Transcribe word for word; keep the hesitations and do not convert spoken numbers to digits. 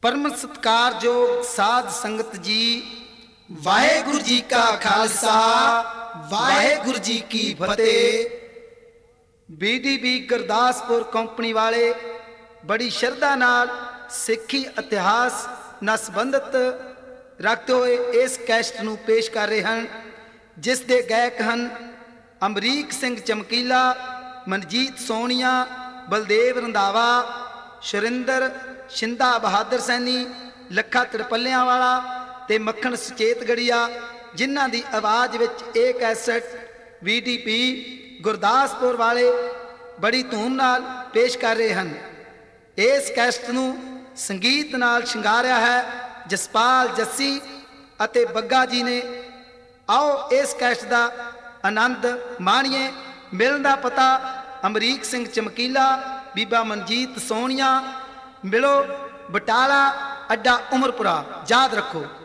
परम सत्कारयोग साध संगत जी, वाहेगुरु जी का खालसा वाहेगुरु जी की फतेह। बीडीबी गुरदासपुर कंपनी वाले बड़ी श्रद्धा नाल सिक्खी इतिहास नाल संबंधित रखते हुए इस कैसट नूं पेश कर रहे हैं, जिस दे गायक हैं अमरीक सिंह चमकीला, मनजीत सोनिया, बलदेव रंधावा, सुरिंदर शिंदा, बहादुर सैनी, लखा तड़पलियां वाला ते मक्खन सचेत गड़िया, जिन्हां दी आवाज़ विच एक कैसट बीडीपी गुरदासपुर वाले बड़ी धूम नाल पेश कर रहे हैं। इस कैसट नूं संगीत नाल शिंगारिया है जसपाल जस्सी अते बग्गा जी ने। आओ इस कैसट दा आनंद माणीए। मिलन दा पता अमरीक सिंह चमकीला, बीबा मनजीत सोनिया, मिलो बटाला अड्डा उमरपुरा। याद रखो।